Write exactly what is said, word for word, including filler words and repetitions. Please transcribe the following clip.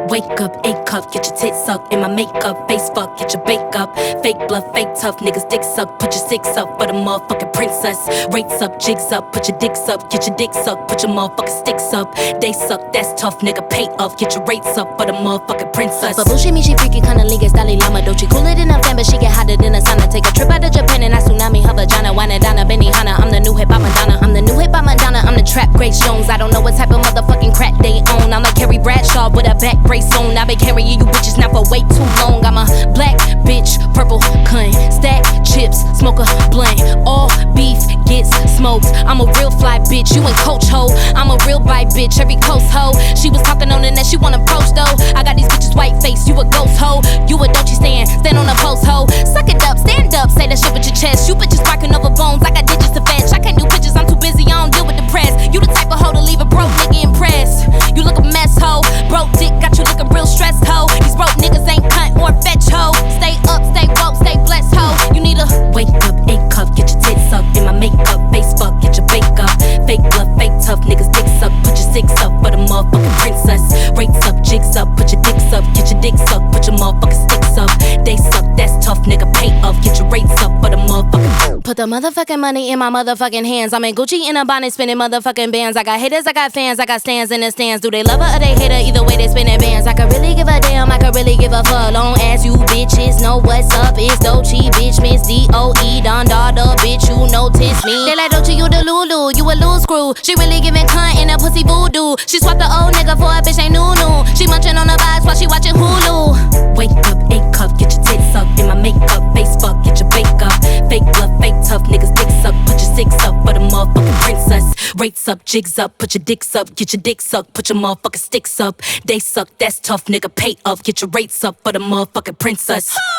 Wake up, A cup, get your tits sucked in my makeup. Face fuck, get your bake up. Fake bluff, fake tough, niggas dick suck. Put your six up for the motherfucking princess. Rates up, jigs up, put your dicks up. Get your dick sucked, put your motherfucking sticks up. They suck, that's tough, nigga, pay up. Get your rates up for the motherfucking princess. But bullshit me, she freaky, kinda league, Dalai Lama Dochi. Cooler than a fan, but she get hotter than a sauna. Take a trip out to Japan and I tsunami her vagina. Wine it down a Benihana, I'm the new hip hop Madonna. I'm the new hip hop Madonna, I'm the trap Grace Jones. I don't know what type of motherfucking crack they own. I'm like Carrie Bradshaw with a back brace on. I've been carrying you bitches now for way too long. I'm a black bitch, purple cunt. Stack chips, smoke a blunt. All beef gets smoked. I'm a real fly bitch, you ain't coach ho. I'm a real bite bitch, every coast ho. She was talking on the net, she wanna approach though. I got these bitches white face, you a ghost ho. You a don't you stand, stand on a post ho. Suck it up, stand up, say that shit with your chest. You bitches barking over bones, I got digits to fetch. I can't do pictures, I'm too busy, I don't deal with the press. You the type of hoe to leave a broke nigga impressed. You look a mess ho, broke dick got you looking real stressed ho. These broke niggas ain't cunt or fetch ho. Stay up, stay woke, stay blessed ho. You need a wake up, A cup, get your tits sucked in my makeup. Face fuck, get your bake up. Fake bluff, fake tough, niggas dick suck. Put your six up for the motherfucking princess. Rates up, jigs up, put your dicks up. Get your dick sucked, put your motherfucking sticks up. They suck, that's tough, nigga, pay up. Get your rates up for the motherfucking. Put the motherfucking money in my motherfucking hands. I'm in Gucci in a bonnet, spinning motherfucking bands. I got haters, I got fans, I got stands in the stands. Do they love her or they hate her? Either way, they spinning bands. I could really give a damn, I could really give a fuck. Long as you bitches know what's up. It's Doechii, bitch, Miss D O E, Don Daughter, bitch, you notice me. They like Doechii, you the Lulu, you a loose screw. She really giving cunt in a pussy voodoo. She swapped the old nigga for a bitch ain't new new. She munching on the vibes while she watching Hulu. Wake up, A cup, get your tits sucked in my makeup. Face fuck, get your bake up. Fake bluff, fake tough, niggas dicks up. Put your six up for the motherfucking princess. Rates up, jigs up, put your dicks up. Get your dick sucked, put your motherfucking sticks up. They suck, that's tough, nigga, pay up. Get your rates up for the motherfucking princess.